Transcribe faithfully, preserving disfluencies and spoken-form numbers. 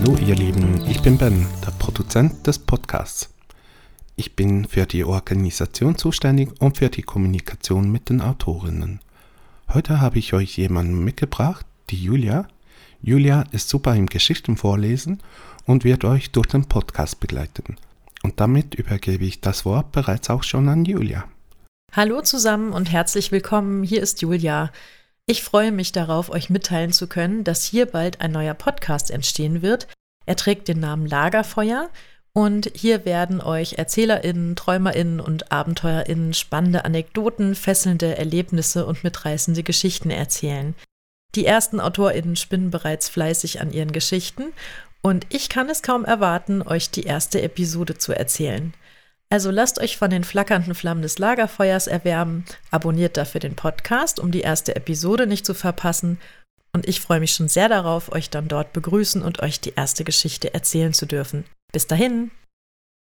Hallo ihr Lieben, ich bin Ben, der Produzent des Podcasts. Ich bin für die Organisation zuständig und für die Kommunikation mit den Autorinnen. Heute habe ich euch jemanden mitgebracht, die Julia. Julia ist super im Geschichtenvorlesen und wird euch durch den Podcast begleiten. Und damit übergebe ich das Wort bereits auch schon an Julia. Hallo zusammen und herzlich willkommen, hier ist Julia. Ich freue mich darauf, euch mitteilen zu können, dass hier bald ein neuer Podcast entstehen wird. Er trägt den Namen Lagerfeuer und hier werden euch ErzählerInnen, TräumerInnen und AbenteurerInnen spannende Anekdoten, fesselnde Erlebnisse und mitreißende Geschichten erzählen. Die ersten AutorInnen spinnen bereits fleißig an ihren Geschichten und ich kann es kaum erwarten, euch die erste Episode zu erzählen. Also lasst euch von den flackernden Flammen des Lagerfeuers erwärmen, abonniert dafür den Podcast, um die erste Episode nicht zu verpassen. Und ich freue mich schon sehr darauf, euch dann dort begrüßen und euch die erste Geschichte erzählen zu dürfen. Bis dahin!